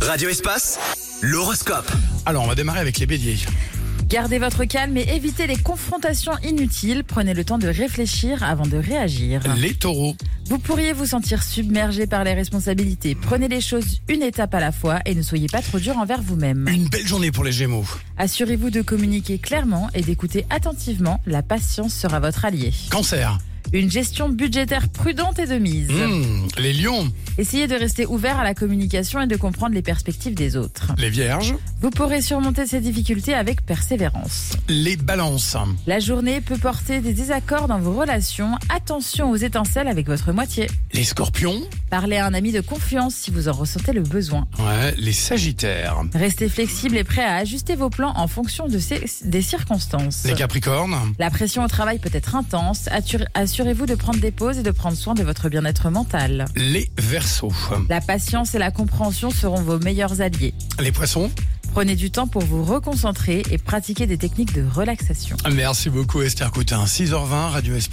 Radio Espace, l'horoscope. Alors, on va démarrer avec les béliers. Gardez votre calme et évitez les confrontations inutiles. Prenez le temps de réfléchir avant de réagir. Les taureaux. Vous pourriez vous sentir submergé par les responsabilités. Prenez les choses une étape à la fois et ne soyez pas trop dur envers vous-même. Une belle journée pour les gémeaux. Assurez-vous de communiquer clairement et d'écouter attentivement. La patience sera votre allié. Cancer. Une gestion budgétaire prudente et de mise. Les lions. Essayez de rester ouvert à la communication et de comprendre les perspectives des autres. Les vierges. Vous pourrez surmonter ces difficultés avec persévérance. Les balances. La journée peut porter des désaccords dans vos relations. Attention aux étincelles avec votre moitié. Les scorpions. Parlez à un ami de confiance si vous en ressentez le besoin. Ouais, les sagittaires. Restez flexible et prêt à ajuster vos plans en fonction des circonstances. Les capricornes. La pression au travail peut être intense. Assurez-vous de prendre des pauses et de prendre soin de votre bien-être mental. Les verseaux. La patience et la compréhension seront vos meilleurs alliés. Les poissons. Prenez du temps pour vous reconcentrer et pratiquer des techniques de relaxation. Merci beaucoup Esther Coutin. 6h20, Radio Espace.